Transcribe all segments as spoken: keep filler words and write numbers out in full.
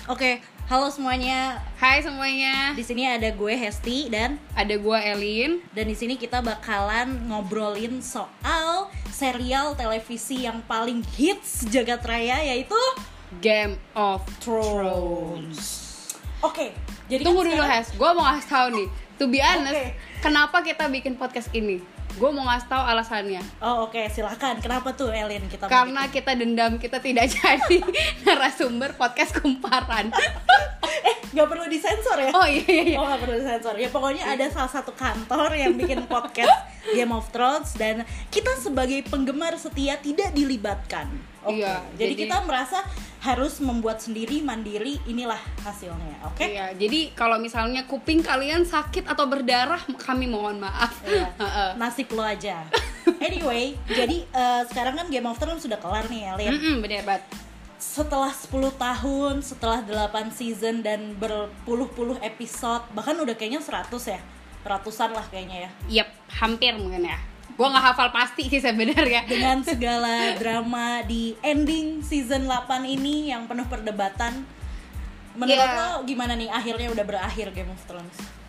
Oke, halo semuanya. Hai semuanya. Di sini ada gue Hesti dan ada gue Elin. Dan di sini kita bakalan ngobrolin soal serial televisi yang paling hits jagat raya, yaitu Game of Thrones. Oke, jadi tunggu kan dulu sekarang... Hes, gue mau ngasih tahu nih. To be honest, okay. Kenapa kita bikin podcast ini? Gue mau ngasih tahu alasannya. Oh oke, okay. Silakan. Kenapa tuh Elin kita? Karena kita dendam kita tidak jadi narasumber podcast kumparan. eh, nggak perlu disensor ya? Oh iya iya. iya. Oh nggak perlu disensor. Ya pokoknya ada salah satu kantor yang bikin podcast Game of Thrones dan kita sebagai penggemar setia tidak dilibatkan. Oke. Okay. Iya, jadi, jadi kita merasa harus membuat sendiri mandiri, inilah hasilnya. Oke. Okay? Iya, jadi kalau misalnya kuping kalian sakit atau berdarah, kami mohon maaf. Iya. Nasib lo aja. Anyway, jadi uh, sekarang kan Game of Thrones sudah kelar nih, Elin. Mm-mm, bener banget. Setelah sepuluh tahun, setelah delapan season dan berpuluh-puluh episode, bahkan udah kayaknya seratus ya. Ratusan lah kayaknya ya. Yep, hampir mungkin ya. Gue gak hafal pasti sih sebenarnya. Dengan segala drama di ending season delapan ini yang penuh perdebatan, menurut yeah. lo gimana nih akhirnya udah berakhir Game of Thrones?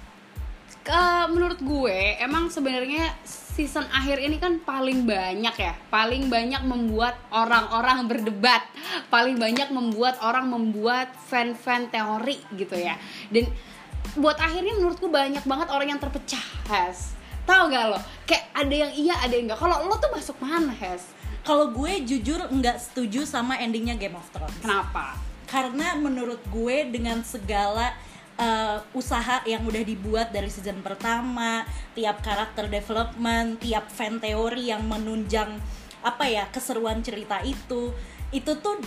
Uh, menurut gue emang sebenarnya season akhir ini kan paling banyak ya, paling banyak membuat orang-orang berdebat, paling banyak membuat orang membuat fan-fan teori gitu ya. Dan buat akhirnya menurutku banyak banget orang yang terpecah, Hes. Tahu gak lo? Kayak ada yang iya, ada yang enggak. Kalau lo tuh masuk mana, Hes? Kalau gue jujur nggak setuju sama endingnya Game of Thrones. Kenapa? Karena menurut gue dengan segala uh, usaha yang udah dibuat dari season pertama, tiap karakter development, tiap fan teori yang menunjang apa ya keseruan cerita itu, itu tuh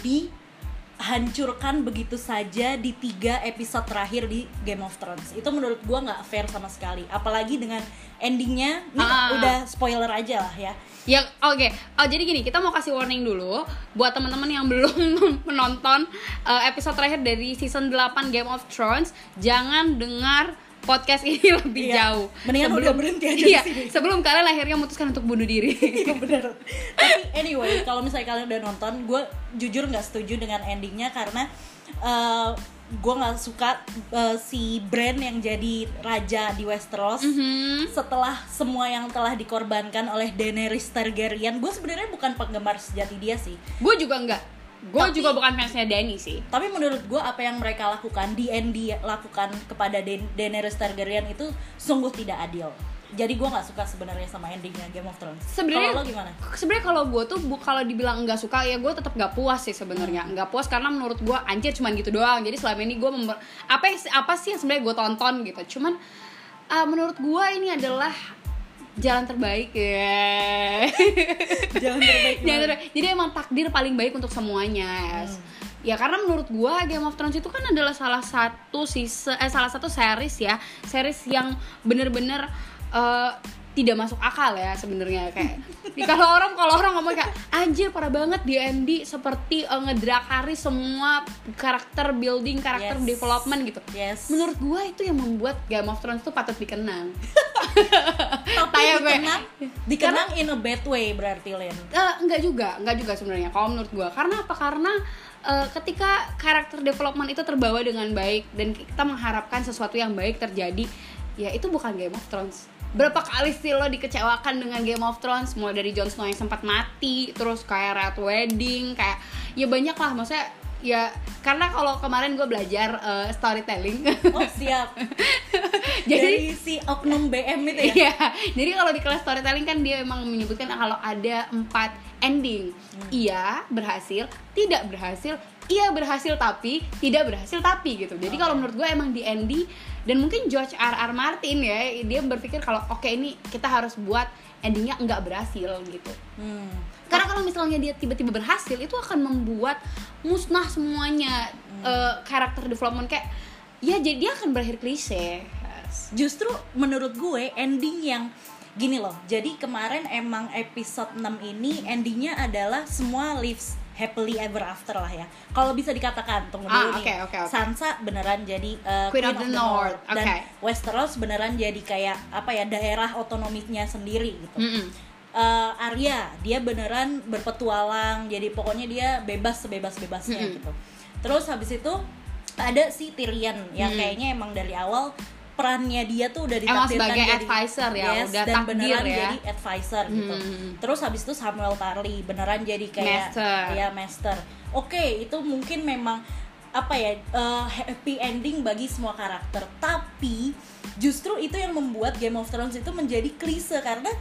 dihancurkan begitu saja di tiga episode terakhir di Game of Thrones. Itu menurut gue nggak fair sama sekali. Apalagi dengan endingnya, ini ah. udah spoiler aja lah ya. Ya oke, okay. oh jadi gini, kita mau kasih warning dulu buat teman-teman yang belum menonton uh, episode terakhir dari season delapan Game of Thrones, jangan dengar podcast ini lebih iya. jauh. Mendingan sebelum, udah berhenti aja iya, di sini. Sebelum kalian akhirnya memutuskan untuk bunuh diri. Bener. Tapi anyway, kalau misalnya kalian udah nonton, gue jujur nggak setuju dengan endingnya karena uh, gue nggak suka uh, si Bran yang jadi raja di Westeros mm-hmm. setelah semua yang telah dikorbankan oleh Daenerys Targaryen. Gue sebenarnya bukan penggemar sejati dia sih. Gue juga enggak. Gue juga bukan fansnya Dany sih. Tapi menurut gue apa yang mereka lakukan, D and D lakukan kepada Da- Daenerys Targaryen itu sungguh tidak adil. Jadi gue nggak suka sebenarnya sama endingnya Game of Thrones. Sebenarnya kalau lo gimana? Sebenarnya kalau gue tuh bu, kalau dibilang nggak suka ya gue tetap nggak puas sih sebenarnya. Nggak hmm. puas karena menurut gue anjir cuman gitu doang. Jadi selama ini gue member- apa apa sih yang sebenarnya gue tonton gitu. Cuman uh, menurut gue ini adalah jalan terbaik ya. Jalan terbaik. Jalan terbaik. Jadi emang takdir paling baik untuk semuanya. Yes. Hmm. Ya karena menurut gue Game of Thrones itu kan adalah salah satu season, eh salah satu series ya, series yang bener-bener Uh, tidak masuk akal ya sebenarnya kayak kalau orang kalau orang ngomong kayak anjir parah banget di M D seperti uh, ngedrakari semua karakter building karakter yes. development gitu. Yes. Menurut gue itu yang membuat Game of Thrones itu patut dikenang. Tapi dikenang, dikenang karena, in a bad way berarti Len. Uh, enggak juga, enggak juga sebenarnya kalau menurut gue. Karena apa? Karena uh, ketika karakter development itu terbawa dengan baik dan kita mengharapkan sesuatu yang baik terjadi, ya itu bukan Game of Thrones. Berapa kali sih lo dikecewakan dengan Game of Thrones, mulai dari Jon Snow yang sempat mati, terus kayak Red Wedding, kayak ya banyak lah, maksudnya ya karena kalau kemarin gue belajar uh, storytelling. Oh siap. Jadi dari si oknum B M itu ya. Iya. Jadi kalau di kelas storytelling kan dia memang menyebutkan kalau ada empat ending. Hmm. Iya berhasil, tidak berhasil, iya berhasil tapi tidak berhasil tapi gitu. Jadi okay. kalau menurut gue emang di ending dan mungkin George R R Martin ya dia berpikir kalau oke okay, ini kita harus buat endingnya nggak berhasil gitu. Hmm. Karena kalau misalnya dia tiba-tiba berhasil itu akan membuat musnah semuanya hmm. uh, karakter development kayak ya jadi dia akan berakhir klise. Yes. Justru menurut gue ending yang gini loh. Jadi kemarin emang episode enam ini endingnya adalah semua lives happily ever after lah ya. Kalau bisa dikatakan, tunggu dulu ah, nih. Okay, okay, okay. Sansa beneran jadi uh, Queen, Queen of, of the, the North, dan okay. Westeros beneran jadi kayak apa ya daerah otonominya sendiri gitu. Mm-hmm. Uh, Arya dia beneran berpetualang, jadi pokoknya dia bebas sebebas-bebasnya mm-hmm. gitu. Terus habis itu ada si Tyrion yang Hmm. kayaknya emang dari awal perannya dia tuh udah Emang ditakdirkan sebagai jadi advisor ya, yes, udah dan takdir beneran ya. jadi advisor gitu. Hmm. Terus habis itu Samuel Tarly beneran jadi kayak Master. ya master. Oke, itu mungkin memang apa ya uh, happy ending bagi semua karakter. Tapi justru itu yang membuat Game of Thrones itu menjadi klise karena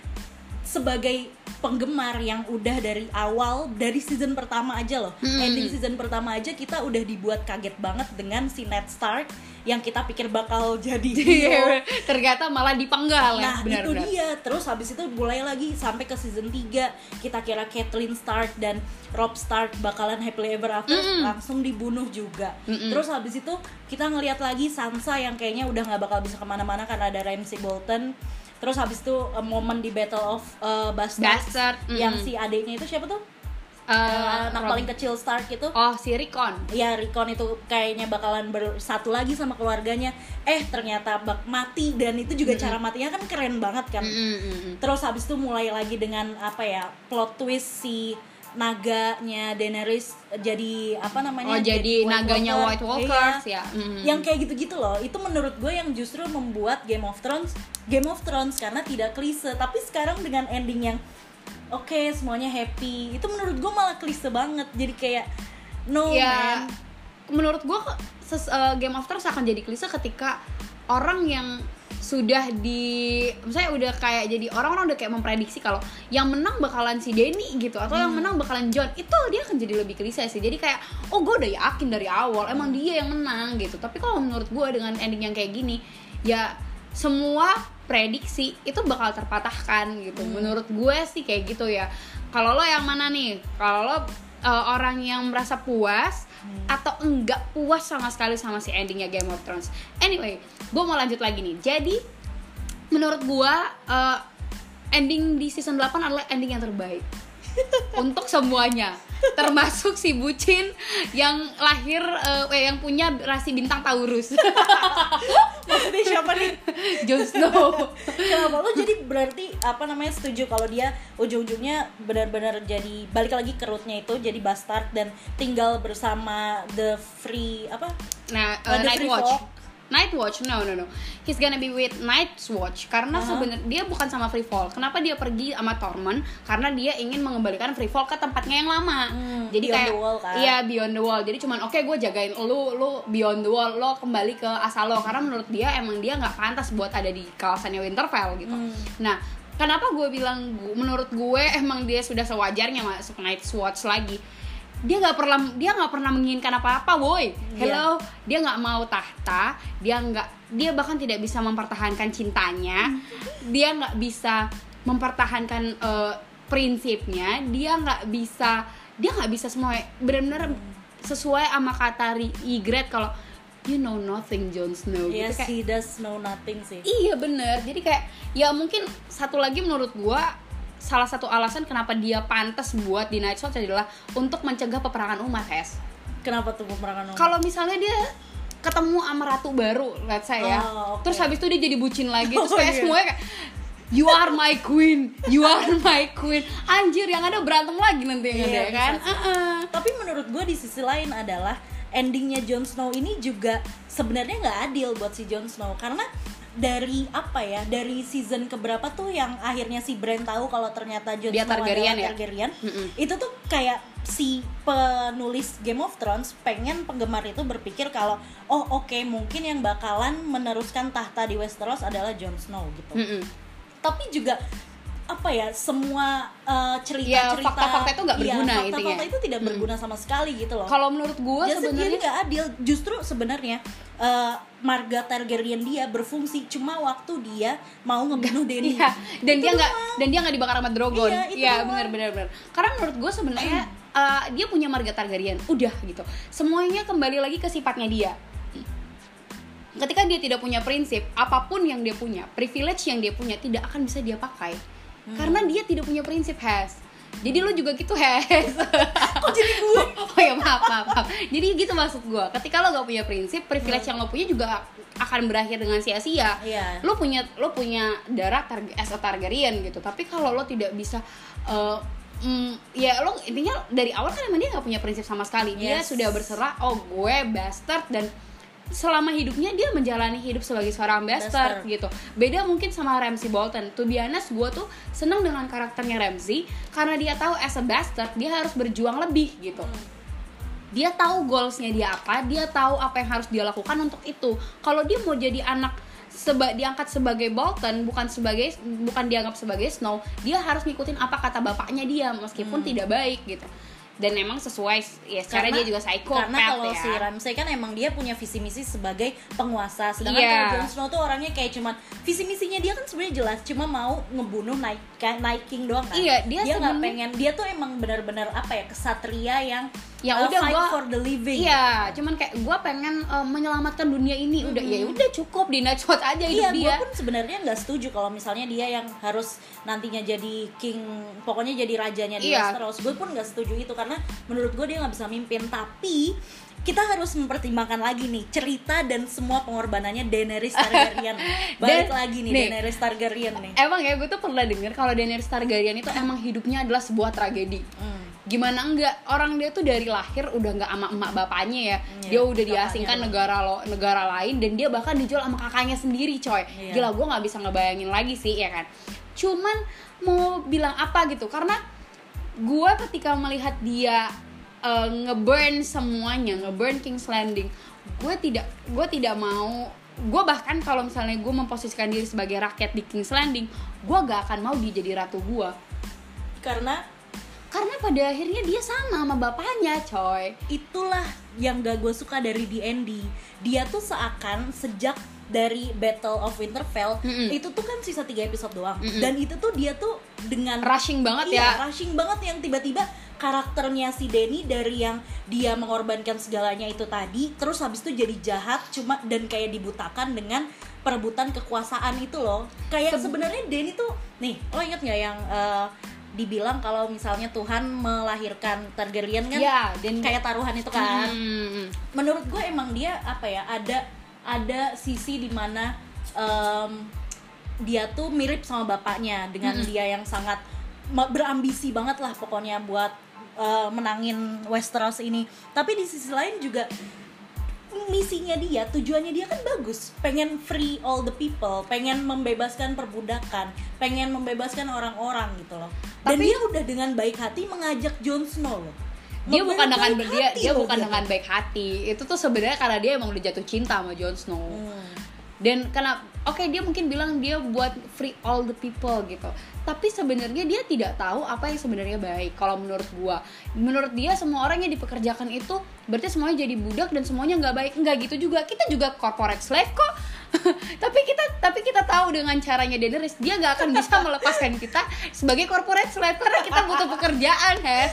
sebagai penggemar yang udah dari awal, dari season pertama aja loh, Hmm. ending season pertama aja kita udah dibuat kaget banget dengan si Ned Stark yang kita pikir bakal jadi hero. Ternyata malah dipenggal ya. Nah Benar, itu benar. dia. Terus habis itu mulai lagi sampai ke season tiga kita kira Catelyn Stark dan Robb Stark bakalan happily ever after, Mm-mm. langsung dibunuh juga. Mm-mm. Terus habis itu kita ngelihat lagi Sansa yang kayaknya udah nggak bakal bisa kemana-mana karena ada Ramsay Bolton. Terus habis itu uh, momen di Battle of uh, Bastards Bastard, mm-mm. yang si adiknya itu siapa tuh? Eh, Uh, anak Rob- paling kecil Stark itu. Oh, si Rickon. Ya Rickon itu kayaknya bakalan bersatu lagi sama keluarganya. Eh ternyata bak mati, dan itu juga Mm-mm. cara matinya kan keren banget kan. Mm-mm, mm-mm. Terus habis itu mulai lagi dengan apa ya, plot twist si naganya Daenerys jadi apa namanya? Oh, jadi naganya White Walkers Iya. ya. Mm-mm. Yang kayak gitu-gitu loh. Itu menurut gue yang justru membuat Game of Thrones Game of Thrones karena tidak klise. Tapi sekarang dengan ending yang oke, okay, semuanya happy, itu menurut gue malah klise banget. Jadi kayak no ya, man. menurut gue ses- uh, Game of Thrones akan jadi klise ketika orang yang sudah di, misalnya udah kayak jadi orang-orang udah kayak memprediksi kalau yang menang bakalan si Dany gitu, atau Hmm. yang menang bakalan Jon, itu dia akan jadi lebih klise sih. Jadi kayak oh gue udah yakin dari awal emang dia yang menang gitu. Tapi kalau menurut gue dengan ending yang kayak gini, ya semua prediksi itu bakal terpatahkan gitu. Hmm. Menurut gue sih kayak gitu ya. Kalau lo yang mana nih? Kalau lo uh, orang yang merasa puas hmm. atau enggak puas sama sekali sama si endingnya Game of Thrones. Anyway, gue mau lanjut lagi nih. Jadi menurut gue uh, ending di season delapan adalah ending yang terbaik untuk semuanya, termasuk si bucin yang lahir uh, eh, yang punya rasi bintang Taurus. Maksudnya siapa nih? Jon Snow. Kenapa lo jadi berarti apa namanya setuju kalau dia ujung-ujungnya benar-benar jadi balik lagi ke rootnya itu jadi bastard dan tinggal bersama the free apa? Nah, Uh, uh, the Night Free Watch. Folk. Night Watch, no no no. He's gonna be with Night's Watch karena Uh-huh. sebenarnya dia bukan sama Free Folk. Kenapa dia pergi sama Tormund? Karena dia ingin mengembalikan Free Folk ke tempatnya yang lama. Hmm, Jadi beyond kayak the wall kan? iya beyond the wall. Jadi cuman oke okay, gue jagain lu, lu beyond the wall, lo kembali ke asal lo. Karena menurut dia emang dia nggak pantas buat ada di kawasannya Winterfell gitu. Hmm. Nah, kenapa gue bilang menurut gue emang dia sudah sewajarnya masuk Night's Watch lagi. Dia nggak pernah dia nggak pernah menginginkan apa-apa, boy. Hello, yeah. Dia nggak mau tahta, dia nggak dia bahkan tidak bisa mempertahankan cintanya, dia nggak bisa mempertahankan uh, prinsipnya, dia nggak bisa dia nggak bisa semua benar-benar sesuai sama kata Ygritte kalau you know nothing Jon Snow. Yes, gitu, kayak, he does know nothing sih. iya bener. Jadi kayak ya mungkin satu lagi menurut gua salah satu alasan kenapa dia pantas buat di Night's Watch adalah untuk mencegah peperangan umat, Hes. Kenapa tuh peperangan umat? Kalau misalnya dia ketemu sama ratu baru, let's say ya, Oh, okay. terus habis itu dia jadi bucin lagi, terus Oh, kayak iya. semuanya kayak you are my queen, you are my queen. Anjir, yang ada berantem lagi nanti yang Iya, ada kan. bisa sih. Uh-uh. Tapi menurut gue di sisi lain adalah endingnya Jon Snow ini juga sebenarnya nggak adil buat si Jon Snow karena dari apa ya dari season keberapa tuh yang akhirnya si Bran tahu kalau ternyata Jon Dia Snow Targaryen adalah ya? Targaryen, Mm-mm. itu tuh kayak si penulis Game of Thrones pengen penggemar itu berpikir kalau oh oke okay, mungkin yang bakalan meneruskan tahta di Westeros adalah Jon Snow gitu. Mm-mm. Tapi juga apa ya semua uh, Ya, cerita-cerita fakta-fakta itu nggak berguna ya, intinya. fakta-fakta itu tidak Mm. berguna sama sekali gitu loh. Kalau menurut gue Jadi sebenarnya nggak adil. Justru sebenarnya uh, marga Targaryen dia berfungsi cuma waktu dia mau ngebunuh Dany. Iya, dan Itu dia nggak doang. dan dia nggak dibakar sama Drogon. Iya, itu Iya, doang. benar benar benar. Karena menurut gue sebenarnya uh, dia punya marga Targaryen, udah gitu. Semuanya kembali lagi ke sifatnya dia. Ketika dia tidak punya prinsip, apapun yang dia punya, privilege yang dia punya tidak akan bisa dia pakai. Hmm. Karena dia tidak punya prinsip, Has. Jadi lo juga gitu, Has. Kok jadi gue? Oh ya maaf, maaf, maaf. Jadi gitu maksud gue. Ketika lo gak punya prinsip, privilege hmm. yang lo punya juga akan berakhir dengan sia-sia. Iya. Lo punya lo punya darah tar- as a Targaryen gitu. Tapi kalau lo tidak bisa uh, mm, ya lo intinya dari awal kan emang dia nggak punya prinsip sama sekali. Dia Yes. sudah berserah, oh gue bastard, dan selama hidupnya dia menjalani hidup sebagai seorang bastard, Bastard. gitu. Beda mungkin sama Ramsay Bolton. To be honest, gue tuh seneng dengan karakternya Ramsay karena dia tahu as a bastard dia harus berjuang lebih gitu. Dia tahu goalsnya dia apa, dia tahu apa yang harus dia lakukan untuk itu. Kalau dia mau jadi anak seba, diangkat sebagai Bolton, bukan sebagai bukan dianggap sebagai Snow, dia harus ngikutin apa kata bapaknya dia meskipun Hmm. tidak baik gitu. Dan memang sesuai ya secara dia juga psychopath karena kalau ya. si Ramsay kan emang dia punya visi misi sebagai penguasa, sedangkan Iya. kalau Jon Snow tuh orangnya kayak cuman visi misinya dia kan sebenarnya jelas, cuma mau ngebunuh Night, Night King doang kan. Iya, dia dia nggak sebenarnya- pengen, dia tuh emang benar-benar apa ya, kesatria yang Ya uh, udah fight gua- for the living. Iya, cuman kayak gue pengen uh, menyelamatkan dunia ini. Udah ya udah cukup di Night's Watch aja hidup Iya, gue dia. pun sebenarnya nggak setuju kalau misalnya dia yang harus nantinya jadi king, pokoknya jadi rajanya di Iya. Westeros. Gue pun nggak setuju itu karena menurut gue dia nggak bisa mimpin. Tapi kita harus mempertimbangkan lagi nih cerita dan semua pengorbanannya Daenerys Targaryen. Balik Dan- lagi nih, nih. Daenerys Targaryen nih. Emang ya gue tuh pernah denger kalau Daenerys Targaryen itu emang hidupnya adalah sebuah tragedi. Hmm. Gimana enggak, orang dia tuh dari lahir udah nggak sama emak bapaknya ya. Iya, Dia udah bapaknya diasingkan doang. negara lo negara lain, dan dia bahkan dijual sama kakaknya sendiri, coy. Iya. Gila, gue nggak bisa ngebayangin lagi sih ya kan. Cuman mau bilang apa gitu, karena gue ketika melihat dia uh, ngeburn semuanya, ngeburn King's Landing, gue tidak gue tidak mau, gue bahkan kalau misalnya gue memposisikan diri sebagai rakyat di King's Landing, gue gak akan mau dia jadi ratu gue. Karena Karena pada akhirnya dia sama sama bapaknya, coy. itulah yang gak gue suka dari D and D. Dia tuh seakan sejak dari Battle of Winterfell, Mm-mm. itu tuh kan sisa tiga episode doang. Mm-mm. Dan itu tuh dia tuh dengan Rushing banget iya, ya. rushing banget yang tiba-tiba karakternya si Dany dari yang dia mengorbankan segalanya itu tadi, terus habis itu jadi jahat cuma dan kayak dibutakan dengan perebutan kekuasaan itu loh. Kayak Seb- sebenarnya Dany tuh nih, lo inget nggak yang eh, dibilang kalau misalnya Tuhan melahirkan Targaryen kan Ya, dan kayak taruhan itu kan. Hmm. Menurut gue emang dia apa ya, ada ada sisi dimana em, dia tuh mirip sama bapaknya dengan Mm-mm. dia yang sangat ma- berambisi banget lah pokoknya buat eh, menangin Westeros ini. Tapi di sisi lain juga misinya dia, tujuannya dia kan bagus, pengen free all the people, pengen membebaskan perbudakan, pengen membebaskan orang-orang gitu loh. Dan Tapi- dia udah dengan baik hati mengajak Jon Snow loh. Dia bukan Dengan dengan baik dia hati dia loh bukan dia. dengan baik hati. Itu tuh sebenarnya karena dia emang udah jatuh cinta sama Jon Snow. Hmm. Dan karena oke dia mungkin bilang dia buat free all the people gitu, tapi sebenarnya dia tidak tahu apa yang sebenarnya baik. Kalau menurut gua, menurut dia semua orang yang dipekerjakan itu berarti semuanya jadi budak dan semuanya nggak baik. Nggak gitu juga, kita juga corporate slave kok. tapi kita tapi kita tahu dengan caranya Daenerys dia nggak akan bisa melepaskan kita sebagai corporate slave karena kita butuh pekerjaan, Hes.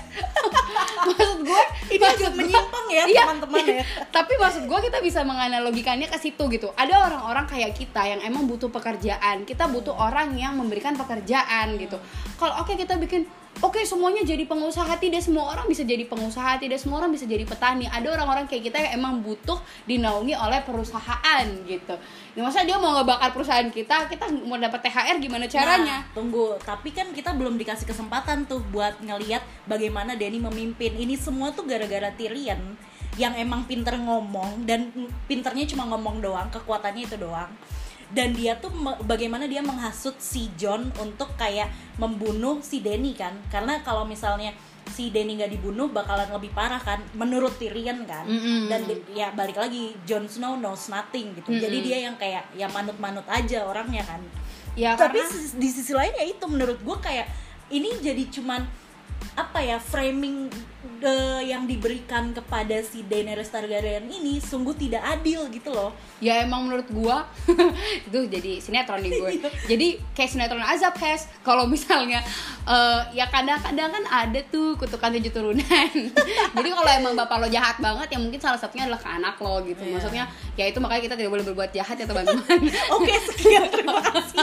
Maksud gue Ini agak menyimpang ya, Iya, teman-teman ya. tapi maksud gue kita bisa menganalogikannya ke situ gitu. Ada orang-orang kayak kita yang emang butuh pekerjaan. Kita butuh orang yang memberikan pekerjaan gitu. Kalau oke kita bikin oke semuanya jadi pengusaha, tidak semua orang bisa jadi pengusaha, tidak semua orang bisa jadi petani. Ada orang-orang kayak kita yang emang butuh dinaungi oleh perusahaan gitu. Ya, masa dia mau ngebakar perusahaan kita, kita mau dapat T H R gimana caranya? Nah, tunggu, tapi kan kita belum dikasih kesempatan tuh buat ngelihat bagaimana Dany memimpin. Ini semua tuh gara-gara Tyrion yang emang pinter ngomong, dan pinternya cuma ngomong doang, kekuatannya itu doang. Dan dia tuh me- bagaimana dia menghasut si Jon untuk kayak membunuh si Dany kan. Karena kalau misalnya si Dany nggak dibunuh bakalan lebih parah kan menurut Tyrion kan. Mm-mm. Dan di- ya balik lagi, Jon Snow knows nothing gitu. Mm-mm. Jadi dia yang kayak ya manut-manut aja orangnya kan. Ya Tapi karena sis- di sisi lain ya itu menurut gue kayak ini jadi cuman apa ya, framing eh, yang diberikan kepada si Daenerys Targaryen ini sungguh tidak adil gitu loh. ya emang menurut gua itu jadi sinetron nih gue. Jadi kayak sinetron azab, Hes. Kalau misalnya eh, ya kadang-kadang kan ada tuh kutukan tujuh turunan. Jadi kalau emang bapak lo jahat banget ya mungkin salah satunya adalah ke anak lo gitu. Iya. Maksudnya ya itu makanya kita tidak boleh berbuat jahat ya teman-teman. Oke, sekian, terima kasih.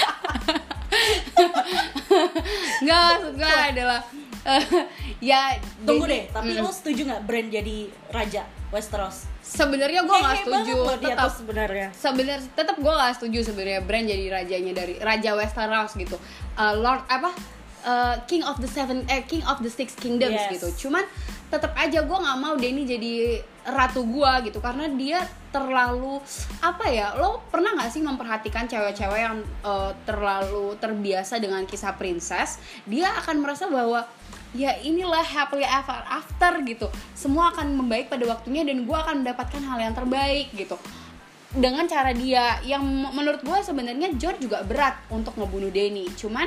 Enggak, maksud gue adalah eh, ya Tunggu jadi- deh, tapi Mm. lo setuju nggak Bran jadi raja Westeros? sebenarnya gue nggak Hehe setuju. banget loh dia Tetap tuh sebenarnya. sebenarnya tetap gue nggak setuju sebenarnya Bran jadi rajanya dari raja Westeros gitu. Uh, Lord apa uh, king of the seven eh king of the six kingdoms Yes. gitu. Cuman tetap aja gue nggak mau Dany jadi ratu gue gitu, karena dia terlalu apa ya, lo pernah nggak sih memperhatikan cewek-cewek yang uh, terlalu terbiasa dengan kisah princess, dia akan merasa bahwa ya inilah happily ever after gitu, semua akan membaik pada waktunya dan gue akan mendapatkan hal yang terbaik gitu dengan cara dia yang menurut gue sebenarnya Jon juga berat untuk ngebunuh Dany. Cuman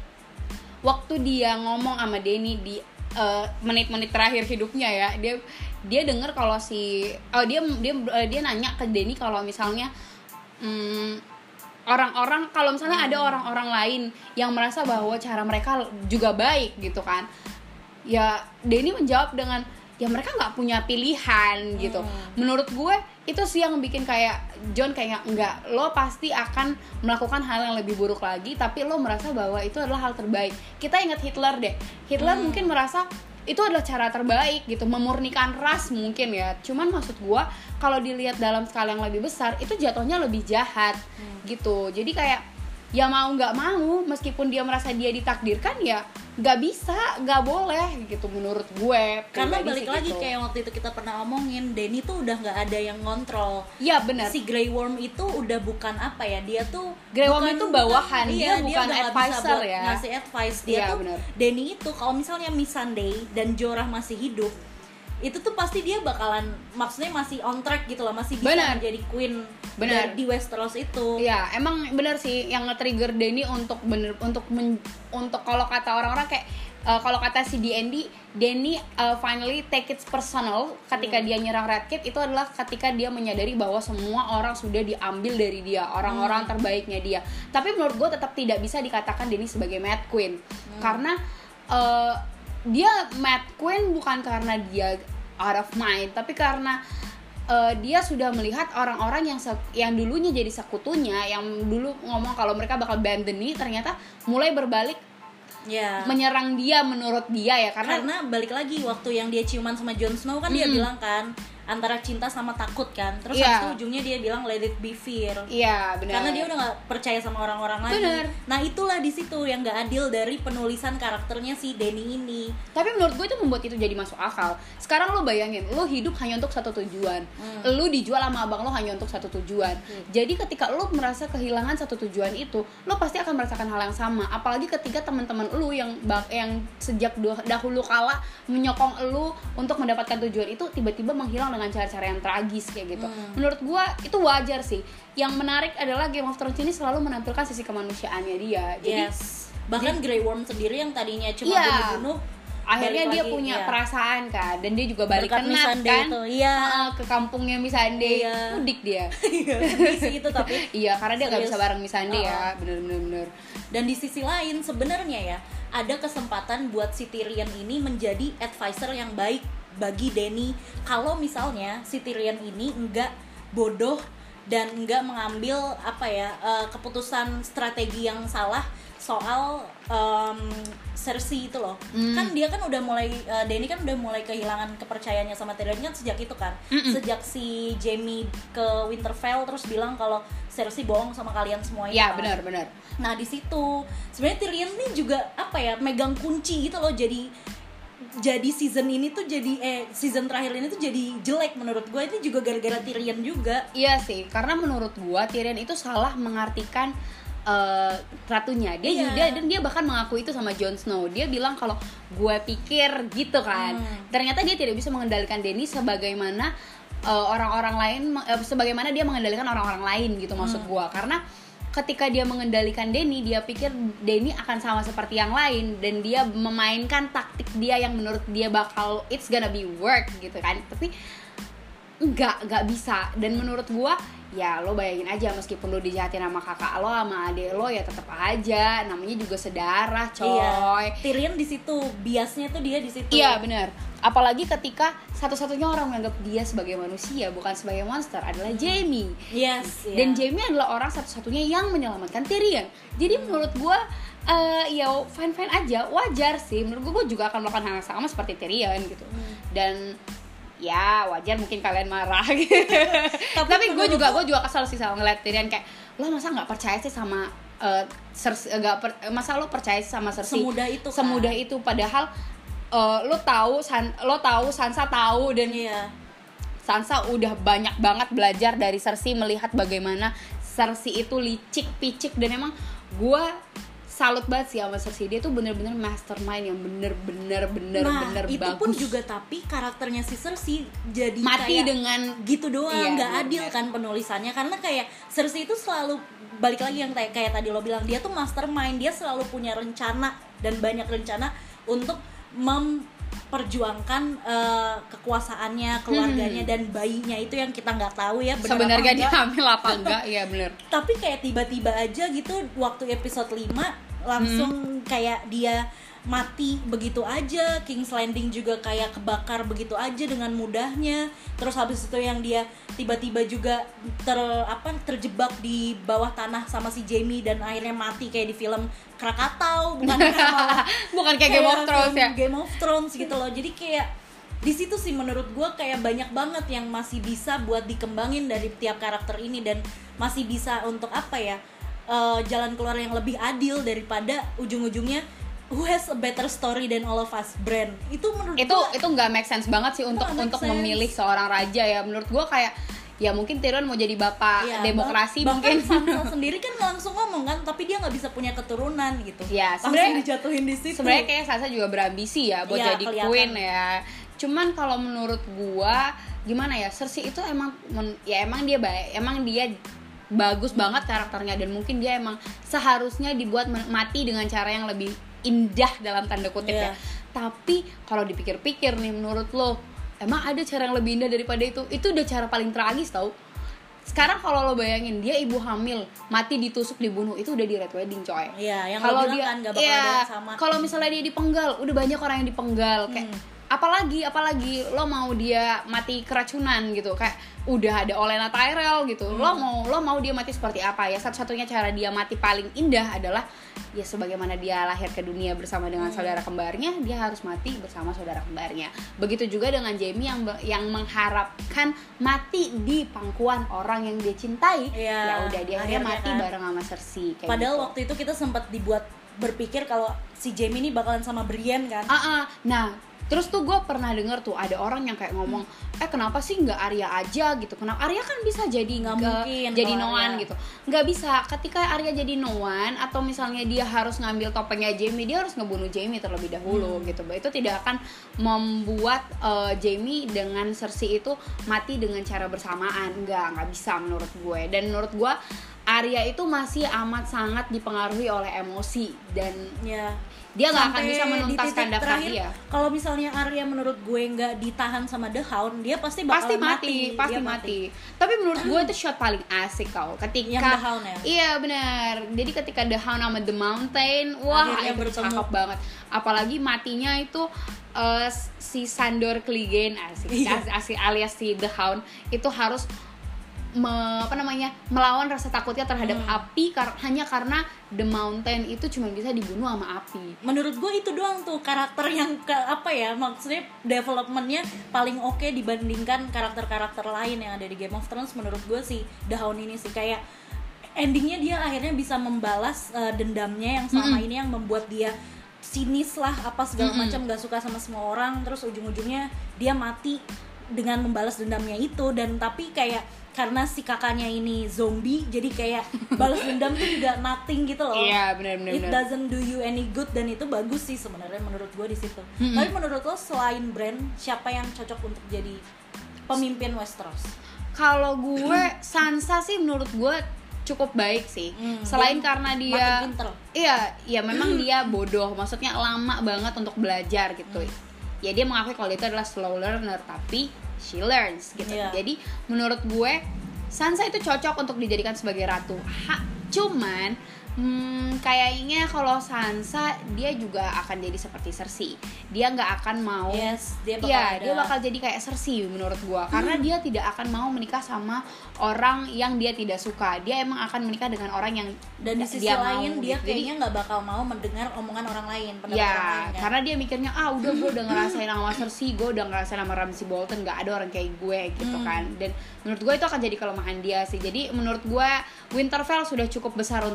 waktu dia ngomong sama Dany di uh, menit-menit terakhir hidupnya ya, dia dia dengar kalau si oh dia dia uh, dia nanya ke Dany kalau misalnya um, orang-orang kalau misalnya ada orang-orang lain yang merasa bahwa cara mereka juga baik gitu kan, ya Dany menjawab dengan ya mereka nggak punya pilihan gitu. hmm. Menurut gue itu sih yang bikin kayak Jon kayak enggak, lo pasti akan melakukan hal yang lebih buruk lagi tapi lo merasa bahwa itu adalah hal terbaik. Kita ingat Hitler deh, Hitler hmm. mungkin merasa itu adalah cara terbaik gitu, memurnikan ras mungkin ya. Cuman maksud gue kalau dilihat dalam skala yang lebih besar itu jatuhnya lebih jahat hmm. gitu. Jadi kayak ya mau nggak mau, meskipun dia merasa dia ditakdirkan ya nggak bisa, nggak boleh gitu menurut gue. Karena balik lagi gitu. Kayak waktu itu kita pernah omongin, Dany tuh udah nggak ada yang ngontrol. Iya benar. Si Grey Worm itu udah bukan apa ya, dia tuh Grey Worm bukan, itu bawahan, bukan, dia iya, bukan dia advisor bisa ya. ngasih advice. Dia iya, tuh bener. Dany itu kalau misalnya Missandei dan Jorah masih hidup, itu tuh pasti dia bakalan, maksudnya masih on track gitu loh, masih bisa bener. menjadi queen bener. di Westeros itu. Iya, emang bener sih yang nge-trigger Dany untuk bener untuk men, untuk kalau kata orang-orang kayak uh, kalau kata si D and D, Dany uh, finally take it personal ketika hmm. dia nyerang Red Keep. Itu adalah ketika dia menyadari bahwa semua orang sudah diambil dari dia, orang-orang hmm. terbaiknya dia. Tapi menurut gue tetap tidak bisa dikatakan Dany sebagai Mad Queen. hmm. Karena uh, dia Mad Queen bukan karena dia out of mind, tapi karena uh, dia sudah melihat orang-orang yang se- yang dulunya jadi sekutunya, yang dulu ngomong kalau mereka bakal ban Dany, ternyata mulai berbalik ya. menyerang dia menurut dia ya. Karena, karena balik lagi waktu yang dia ciuman sama Jon Snow kan, mm-hmm. dia bilang kan antara cinta sama takut kan, terus yeah. habis itu ujungnya dia bilang let it be fear. Iya, benar. Karena dia udah nggak percaya sama orang-orang lagi. Bener. Nah itulah di situ yang nggak adil dari penulisan karakternya si Dany ini. Tapi menurut gue itu membuat itu jadi masuk akal. Sekarang lo bayangin, lo hidup hanya untuk satu tujuan. hmm. Lo dijual sama abang lo hanya untuk satu tujuan. hmm. Jadi ketika lo merasa kehilangan satu tujuan itu, lo pasti akan merasakan hal yang sama. Apalagi ketika teman-teman lo yang yang sejak dahulu kala menyokong lo untuk mendapatkan tujuan itu tiba-tiba menghilang dengan cara-cara yang tragis kayak gitu. hmm. Menurut gue itu wajar sih. Yang menarik adalah Game of Thrones ini selalu menampilkan sisi kemanusiaannya dia. Jadi yes. bahkan jadi, Grey Worm sendiri yang tadinya cuma iya, bunuh-bunuh, akhirnya dia lagi, punya iya. perasaan kan, dan dia juga balik ke Nat kan, iya. uh, ke kampungnya Missandei, iya. mudik dia. Sedih itu tapi. Iya, karena dia nggak bisa bareng Missandei uh-uh. ya, bener-bener. Dan di sisi lain sebenarnya ya ada kesempatan buat si Tyrion ini menjadi advisor yang baik bagi Dany kalau misalnya si Tyrion ini enggak bodoh dan enggak mengambil apa ya uh, keputusan strategi yang salah soal um, Cersei itu loh. mm. Kan dia kan udah mulai uh, Dany kan udah mulai kehilangan kepercayaannya sama Tyrion kan sejak itu kan. Mm-mm. Sejak si Jaime ke Winterfell terus bilang kalau Cersei bohong sama kalian semuanya. Ya, kan. benar-benar. Nah, di situ sebenarnya Tyrion ini juga apa ya, megang kunci gitu loh. Jadi jadi season ini tuh jadi eh season terakhir ini tuh jadi jelek menurut gue, ini juga gara-gara Tyrion juga. Iya sih, karena menurut gue Tyrion itu salah mengartikan uh, ratunya. Dia iya. juga, dan dia bahkan mengaku itu sama Jon Snow. Dia bilang kalau gue pikir gitu kan. Hmm. Ternyata dia tidak bisa mengendalikan Dany sebagaimana uh, orang-orang lain, uh, sebagaimana dia mengendalikan orang-orang lain gitu maksud gue. Karena ketika dia mengendalikan Dany, dia pikir Dany akan sama seperti yang lain, dan dia memainkan taktik dia yang menurut dia bakal it's gonna be work gitu kan. Tapi enggak, enggak bisa. Dan menurut gua ya lo bayangin aja, meskipun lo dijahatin sama kakak lo sama adik lo, ya tetap aja namanya juga sedarah, coy. Iya. Tyrion di situ, biasnya tuh dia di situ. Iya, benar. Apalagi ketika satu-satunya orang menganggap dia sebagai manusia bukan sebagai monster adalah Jaime. Yes. Dan yeah. Jaime adalah orang satu-satunya yang menyelamatkan Tyrion. Jadi hmm. menurut gue uh, ya fine-fine aja, wajar sih. Menurut gue, gue juga akan melakukan hal yang sama seperti Tyrion gitu. Hmm. Dan ya wajar mungkin kalian marah gitu. Tapi, Tapi gue juga gue juga kesal sih sama ngeliat Tyrion kayak, lo masa nggak percaya sih sama uh, Cersei gak per, masa lo percaya sama Cersei semudah itu kan? Semudah itu padahal uh, lo tahu San, lo tahu Sansa tahu dan iya. Sansa udah banyak banget belajar dari Cersei, melihat bagaimana Cersei itu licik, picik, dan emang gue salut banget sih sama Cersei. Dia tuh bener-bener mastermind yang bener-bener bener-bener nah, bener bagus. Itu pun juga tapi karakternya si Cersei jadi mati kayak dengan gitu doang, iya, nggak bener. adil kan penulisannya, karena kayak Cersei itu selalu balik lagi yang kayak, kayak tadi lo bilang, dia tuh mastermind, dia selalu punya rencana dan banyak rencana untuk memperjuangkan uh, kekuasaannya, keluarganya, hmm. dan bayinya itu yang kita nggak tahu ya sebenarnya dia hamil apa enggak. Iya bener. Tapi kayak tiba-tiba aja gitu waktu episode lima langsung hmm. kayak dia mati begitu aja, King's Landing juga kayak kebakar begitu aja dengan mudahnya. Terus habis itu yang dia tiba-tiba juga ter apa terjebak di bawah tanah sama si Jaime dan akhirnya mati kayak di film Krakatau, bukan kayak malah bukan kayak, kayak Game of Thrones ya. Game of Thrones gitu loh. Jadi kayak di situ sih menurut gue kayak banyak banget yang masih bisa buat dikembangin dari tiap karakter ini, dan masih bisa untuk apa ya, uh, jalan keluar yang lebih adil daripada ujung-ujungnya who has a better story than all of us brand. Itu menurut itu gua, itu nggak make sense banget sih untuk untuk sense. memilih seorang raja ya. Menurut gue kayak ya mungkin Tyrion mau jadi bapak ya, demokrasi bah- mungkin. Bahkan Sansa sendiri kan langsung ngomong kan, tapi dia nggak bisa punya keturunan gitu. Ya, sebenarnya dijatuhin di situ. Sebenarnya kayak Sansa juga berambisi ya buat ya, jadi kelihatan. Queen ya. Cuman kalau menurut gue gimana ya, Cersei itu emang ya emang dia baik, emang dia bagus banget karakternya, dan mungkin dia emang seharusnya dibuat mati dengan cara yang lebih indah dalam tanda kutip yeah. ya. Tapi kalau dipikir-pikir nih, menurut lo emang ada cara yang lebih indah daripada itu? Itu udah cara paling tragis tau. Sekarang kalau lo bayangin dia ibu hamil, mati ditusuk dibunuh, itu udah di red wedding coy. Iya, yang kalau dia kan gak bakal ya, ada yang sama. Kalau misalnya dia dipenggal, udah banyak orang yang dipenggal kayak hmm. apalagi apalagi lo mau dia mati keracunan gitu, kayak udah ada Olenna Tyrell gitu. Hmm. Lo mau lo mau dia mati seperti apa ya? Satu-satunya cara dia mati paling indah adalah ya sebagaimana dia lahir ke dunia bersama dengan hmm. saudara kembarnya, dia harus mati bersama saudara kembarnya. Begitu juga dengan Jaime yang yang mengharapkan mati di pangkuan orang yang dia cintai. Ya, ya udah dia akhirnya mati kan bareng sama Cersei kayak padahal gitu. Waktu itu kita sempat dibuat berpikir kalau si Jaime ini bakalan sama Brienne kan. Uh-uh. Nah, terus tuh gue pernah denger tuh ada orang yang kayak ngomong, eh kenapa sih nggak Arya aja gitu? Kenapa Arya kan bisa jadi nggak mungkin jadi Noan gitu? Nggak bisa. Ketika Arya jadi Noan atau misalnya dia harus ngambil topengnya Jaime, dia harus ngebunuh Jaime terlebih dahulu hmm. gitu. Itu tidak akan membuat uh, Jaime dengan Cersei itu mati dengan cara bersamaan. Nggak, nggak bisa menurut gue. Dan menurut gue Arya itu masih amat sangat dipengaruhi oleh emosi, dan ya, dia nggak akan bisa menuntaskan daftar dia. Kalau misalnya Arya menurut gue nggak ditahan sama The Hound, dia pasti bakal pasti mati, mati, pasti mati. mati. Tapi menurut gue itu shot paling asik kau ketika yang The Hound ya. Iya benar. Jadi ketika The Hound sama The Mountain, wah itu cakep banget. Apalagi matinya itu uh, si Sandor Clegane asik, iya. asik alias si The Hound itu harus Me, apa namanya melawan rasa takutnya terhadap hmm. api kar- hanya karena The Mountain itu cuma bisa dibunuh sama api. Menurut gue itu doang tuh karakter yang ke apa ya, maksudnya developmentnya paling oke okay dibandingkan karakter-karakter lain yang ada di Game of Thrones. Menurut gue sih The Hound ini sih kayak endingnya dia akhirnya bisa membalas uh, dendamnya yang selama mm-hmm. ini yang membuat dia sinis lah apa segala mm-hmm. macam, gak suka sama semua orang, terus ujung-ujungnya dia mati dengan membalas dendamnya itu. Dan tapi kayak karena si kakaknya ini zombie, jadi kayak balas dendam tuh juga nothing gitu loh. Iya, benar-benar. It doesn't do you any good, dan itu bagus sih sebenarnya menurut gue di situ. Mm-hmm. Tapi menurut lo selain Bran, siapa yang cocok untuk jadi pemimpin Westeros? Kalau gue Sansa sih menurut gue cukup baik sih. Mm, Selain dia karena dia Iya, iya memang dia bodoh, maksudnya lama banget untuk belajar gitu. Mm. Ya dia mengakui kalau itu adalah slow learner, tapi she learns gitu. Yeah. Jadi menurut gue Sansa itu cocok untuk dijadikan sebagai ratu. Ha, cuman hmm, kayaknya kalau Sansa dia juga akan jadi seperti Cersei. Dia nggak akan mau. Yes, dia bakal ya, ada. dia bakal jadi kayak Cersei menurut gue. Karena hmm. dia tidak akan mau menikah sama orang yang dia tidak suka. Dia emang akan menikah dengan orang yang dan di sisi dia lain mau, dia gitu. kayaknya nggak bakal mau mendengar omongan orang lain, pendapat ya, orang lain kan? Karena dia mikirnya ah udah gue udah ngerasain sama Cersei, gue udah ngerasain sama Ramsay Bolton, nggak ada orang kayak gue gitu hmm. kan. Dan menurut gue itu akan jadi kelemahan dia sih. Jadi menurut gue Winterfell sudah cukup besar untuk dia ya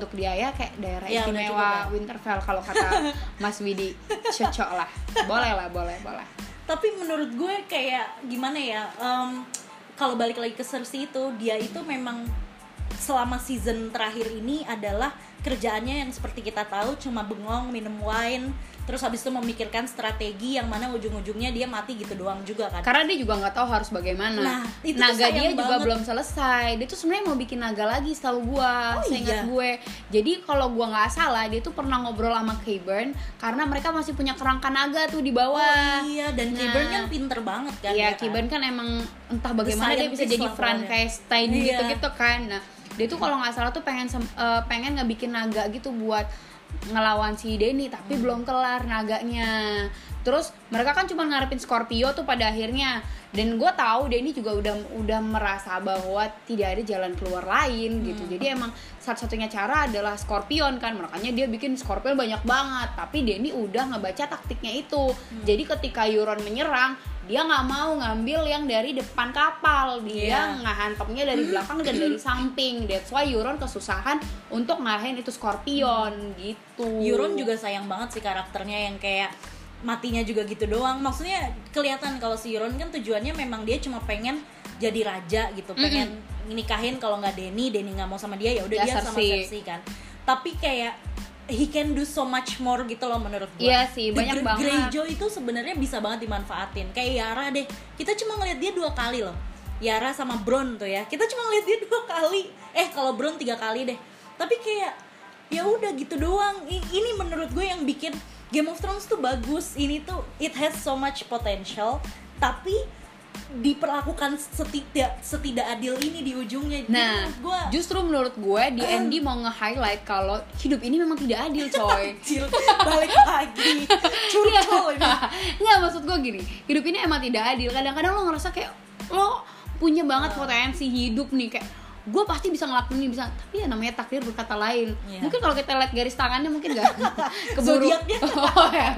ya kayak daerah Ya, udah istimewa cukup ya. Winterfell kalau kata Mas Widi. Cocok lah, boleh lah, boleh boleh. Tapi menurut gue kayak gimana ya, um, kalau balik lagi ke Cersei itu, dia itu memang selama season terakhir ini adalah kerjaannya yang seperti kita tahu cuma bengong, minum wine, terus habis itu memikirkan strategi yang mana ujung-ujungnya dia mati gitu doang juga kan. Karena dia juga nggak tahu harus bagaimana. Nah, itu tuh naga sayang dia juga banget. belum selesai. Dia tuh sebenarnya mau bikin naga lagi setahu gua, Oh, seingat iya? gue. Jadi kalau gua nggak salah, dia tuh pernah ngobrol sama Qyburn karena mereka masih punya kerangka naga tuh di bawah. Oh iya, dan Nah, Qyburn kan pinter banget kan. Iya, ya kan? Qyburn kan emang entah bagaimana dia bisa scientist jadi lah Frankenstein pokoknya. Iya. gitu-gitu kan. Nah, dia tuh kalau nggak salah tuh pengen sem- eh, pengen ngebikin naga gitu buat ngelawan si Dany, tapi Hmm. belum kelar naganya. Terus mereka kan cuma ngarepin Scorpio tuh pada akhirnya. Dan gue tahu Dany juga udah udah merasa bahwa tidak ada jalan keluar lain gitu. Hmm. Jadi emang satu-satunya cara adalah Scorpion kan. Makanya dia bikin Scorpion banyak banget. Tapi Dany udah ngebaca taktiknya itu. Hmm. Jadi ketika Euron menyerang, dia nggak mau ngambil yang dari depan kapal, dia Iya. ngehantamnya dari belakang dan dari samping. That's why Euron kesusahan untuk ngalahin itu Scorpion gitu. Euron juga sayang banget sih karakternya yang kayak matinya juga gitu doang. Maksudnya kelihatan kalau si Euron kan tujuannya memang dia cuma pengen jadi raja gitu, pengen nikahin kalau nggak Dany, Dany nggak mau sama dia ya udah Ya, dia sama Cersei. Cersei kan. Tapi kayak he can do so much more gitu loh menurut gue. Iya sih, The banyak Gre- banget. Greyjoy itu sebenarnya bisa banget dimanfaatin. Kayak Yara deh, kita cuma ngeliat dia dua kali loh. Yara sama Bronn tuh ya, kita cuma ngeliat dia dua kali. Eh kalau Bronn tiga kali deh. Tapi kayak ya udah gitu doang. I- ini menurut gue yang bikin Game of Thrones tuh bagus. Ini tuh it has so much potential, tapi diperlakukan setidak setidak adil ini di ujungnya. Jadi Nah, menurut gue justru menurut gue di Andy mau nge-highlight kalau hidup ini memang tidak adil, coy. Cil, balik lagi curcol ini. Nggak, maksud gue gini, hidup ini emang tidak adil. Kadang-kadang lo ngerasa kayak lo punya banget potensi hidup nih, kayak gue pasti bisa ngelakuin ini, bisa, tapi ya namanya takdir berkata lain. Iya. Mungkin kalau kita lihat garis tangannya mungkin nggak keburu. Zodiaknya. Oh ya.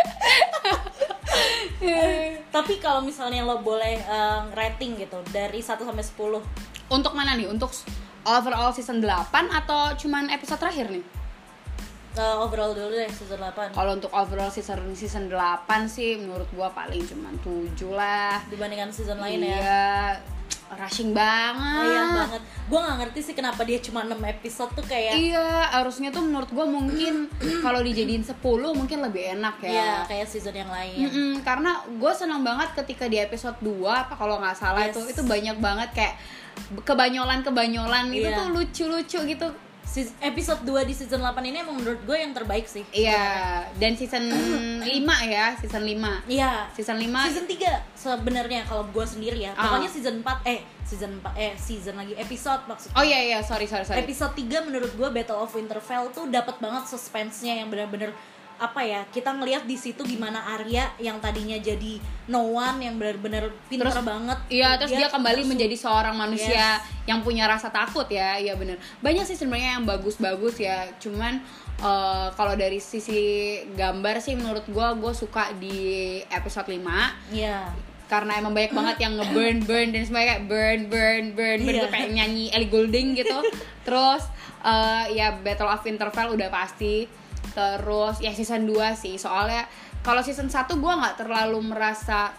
Tapi kalau misalnya lo boleh eh, rating gitu dari satu sampai sepuluh. Untuk mana nih? Untuk overall season delapan atau cuman episode terakhir nih? Eh, overall dulu deh season delapan. Kalau untuk overall season season delapan sih menurut gua paling cuman tujuh lah. Dibandingkan season lain ya. Iya, rushing banget. Iya banget. Gue nggak ngerti sih kenapa dia cuma enam episode tuh kayak. Iya, harusnya tuh menurut gua mungkin kalau dijadiin sepuluh mungkin lebih enak ya. Iya, kayak season yang lain. Mm-mm, karena gue senang banget ketika di episode dua apa kalau nggak salah Yes. itu itu banyak banget kayak kebanyolan-kebanyolan itu Iya. tuh lucu-lucu gitu. Seas- Episode dua di season delapan ini emang menurut gue yang terbaik sih. Iya, dan season lima ya, season lima. Iya. Season lima Season tiga sebenarnya kalau gue sendiri ya. Ah. Pokoknya season empat eh season empat eh season lagi episode maksudnya. Oh iya iya, sorry sorry sorry. Episode tiga menurut gue Battle of Winterfell tuh dapat banget suspense-nya yang benar-benar apa ya, kita ngelihat di situ gimana Arya yang tadinya jadi no one yang benar-benar pinter Terus- banget. Iya, terus dia, kembali terus- menjadi seorang manusia Yes. yang punya rasa takut ya, iya bener. Banyak sih sebenarnya yang bagus-bagus ya, cuman eh, kalau dari sisi gambar sih menurut gue, gue suka di episode lima. Iya. Karena emang banyak banget yang nge-burn, burn, dan semuanya kayak burn, burn, burn, burn, Iya. tuh kayak nyanyi Ellie Goulding gitu. Terus eh, ya Battle of Winterfell udah pasti. Terus ya season dua sih, soalnya kalau season satu gue nggak terlalu merasa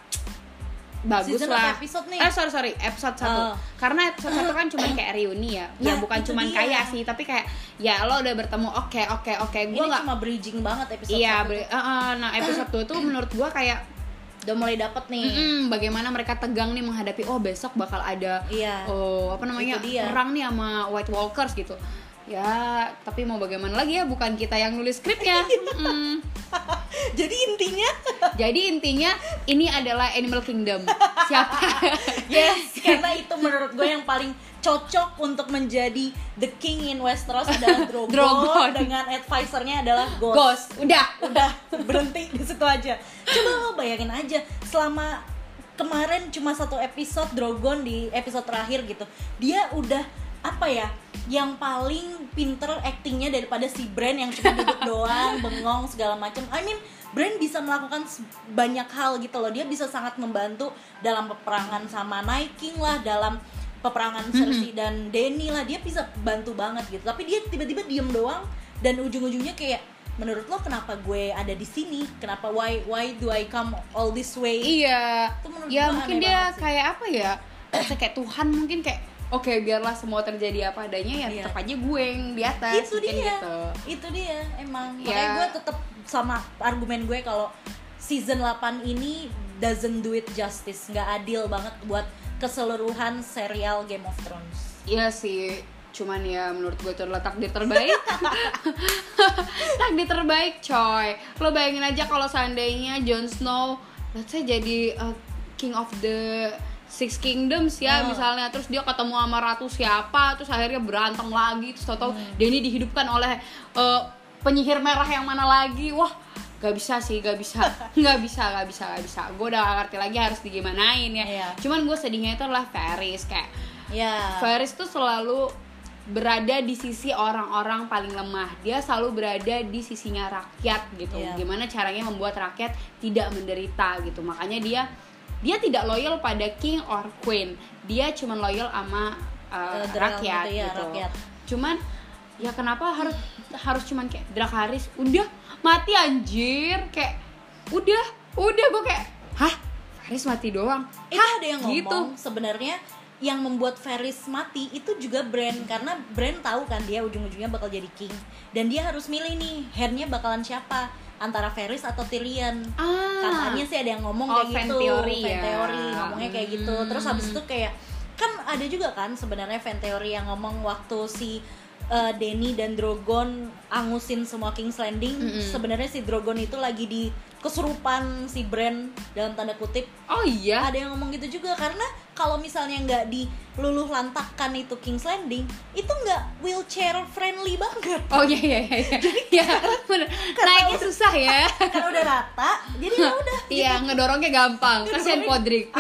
bagus Season lah. apa episode nih? Eh sorry sorry episode satu. Oh. Karena episode satu kan cuma kayak reuni ya. Ya Nah, bukan itu cuma dia. kayak sih, tapi kayak ya lo udah bertemu oke oke oke. Gue Ini nggak. cuma bridging banget episode Iya, satu ber- tuh. eh, eh, nah episode dua tuh menurut gue kayak Udah mulai dapet nih. mm-mm, bagaimana mereka tegang nih menghadapi oh besok bakal ada Iya. oh apa namanya Itu dia. perang nih sama White Walkers gitu. Ya, tapi mau bagaimana lagi ya, bukan kita yang nulis skripnya. Mm. Jadi intinya Jadi intinya ini adalah Animal Kingdom. Siapa? yes, karena itu menurut gue yang paling cocok untuk menjadi the king in Westeros adalah Drogon, Drogon. dengan advisernya adalah Ghost. Ghost. Udah. Udah berhenti di situ aja. Coba lo bayangin aja selama kemarin cuma satu episode Drogon di episode terakhir gitu. Dia udah apa ya? Yang paling pinter actingnya daripada si Bran yang cuma duduk doang, bengong segala macam. I mean, Bran bisa melakukan s- banyak hal gitu loh. Dia bisa sangat membantu dalam peperangan sama Night King lah, dalam peperangan Cersei dan Dany lah, dia bisa bantu banget gitu. Tapi dia tiba-tiba diem doang dan ujung-ujungnya kayak, menurut lo kenapa gue ada di sini? Kenapa why why do I come all this way? Iya. Ya mungkin dia sih. kayak apa ya? Kayak Tuhan mungkin kayak oke okay, biarlah semua terjadi apa adanya ya, tetap aja gue yang di atas. Itu dia. Gitu. Itu dia emang. Ya. Makanya gue tetap sama argumen gue kalau season delapan ini doesn't do it justice. Nggak adil banget buat keseluruhan serial Game of Thrones. Iya sih. Cuman ya menurut gue itu adalah takdir terbaik. Takdir terbaik coy. Lo bayangin aja kalau seandainya Jon Snow let's say jadi uh, King of the Six Kingdoms ya oh. misalnya, terus dia ketemu sama ratu siapa, terus akhirnya berantem lagi, terus tau-tau hmm. Dany dihidupkan oleh uh, penyihir merah yang mana lagi. Wah, gak bisa sih, gak bisa. Gak bisa, gak bisa, gak bisa. Gue udah gak ngerti lagi harus digimanain ya. Yeah. Cuman gue sedihnya itu adalah Varys. Kayak yeah. Varys tuh selalu berada di sisi orang-orang paling lemah. Dia selalu berada di sisinya rakyat gitu. Yeah. Gimana caranya membuat rakyat tidak menderita gitu. Makanya dia dia tidak loyal pada king or queen. Dia cuma loyal sama uh, uh, rakyat gitu. Ya, rakyat. Cuman ya kenapa harus harus cuman kayak Dracarys udah mati anjir, kayak udah udah gue kayak hah Varys mati doang. Itu hah ada yang gitu. Ngomong sebenarnya yang membuat Varys mati itu juga Bran, karena Bran tahu kan dia ujung-ujungnya bakal jadi king dan dia harus milih nih handnya bakalan siapa, antara Varys atau Tyrion. Ah. Katanya sih ada yang ngomong oh, kayak gitu, teori fan ya. teori ngomongnya kayak gitu. Terus habis itu kayak kan ada juga kan sebenarnya fan teori yang ngomong waktu si uh, Dany dan Drogon angusin semua King's Landing, mm-hmm. sebenarnya si Drogon itu lagi di kesurupan si Bran dalam tanda kutip. Oh iya. Ada yang ngomong gitu juga, karena kalau misalnya nggak diluluh lantakkan itu King's Landing, itu nggak wheelchair friendly banget. Oh iya iya iya. Jadi ya bener. Naiknya susah ya. Kan udah rata, jadi ya udah. Iya, gitu. Ngedorongnya gampang. Kasihan Podrick.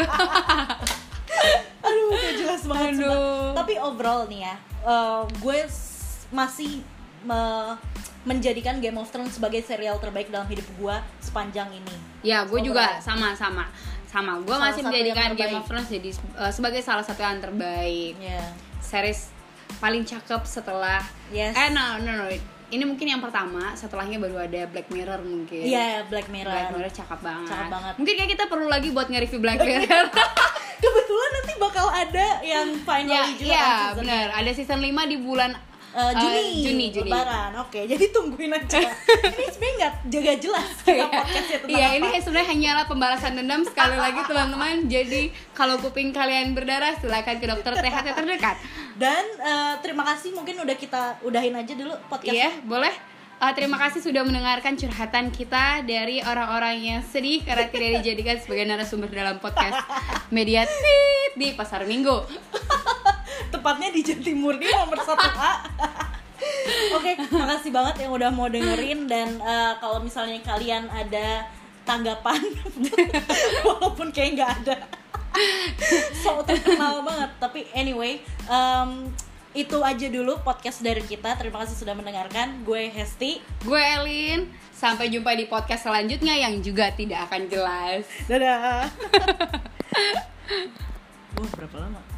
Aduh, gak jelas banget. Aduh. Tapi overall nih ya, uh, gue masih me- menjadikan Game of Thrones sebagai serial terbaik dalam hidup gue sepanjang ini. Ya, gue juga sama-sama sama. Gue masih menjadikan Game of Thrones jadi uh, sebagai salah satu yang terbaik. Yeah. Series paling cakep setelah yes. eh no no no. Ini mungkin yang pertama, setelahnya baru ada Black Mirror mungkin. Iya, yeah, Black Mirror. Black Mirror cakep banget. Cakep banget. Mungkin kayak kita perlu lagi buat nge-review Black Mirror. Kebetulan nanti bakal ada yang final ya, juga. Iya, benar. Ada season lima di bulan Uh, Juni, uh, Juni, Juni, Lebaran. Oke, jadi tungguin aja. Ini sebenarnya nggak jaga jelas kita podcastnya tentang iya, apa. Ini sebenarnya hanyalah pembalasan dendam sekali lagi teman-teman. Jadi kalau kuping kalian berdarah, silakan ke dokter T H T terdekat. Dan uh, terima kasih, mungkin udah kita udahin aja dulu podcastnya. Iya, boleh. Uh, terima kasih sudah mendengarkan curhatan kita dari orang-orang yang sedih karena tidak dijadikan sebagai narasumber dalam podcast Media Tit di Pasar Minggu. Tepatnya di Jatimur, di nomor satu A. Oke, makasih banget yang udah mau dengerin. Dan uh, kalau misalnya kalian ada tanggapan walaupun kayak nggak ada, so terkenal banget, tapi anyway, um, itu aja dulu podcast dari kita. Terima kasih sudah mendengarkan. Gue Hesti, gue Elin. Sampai jumpa di podcast selanjutnya yang juga tidak akan jelas. Dadah. Wah, berapa lama?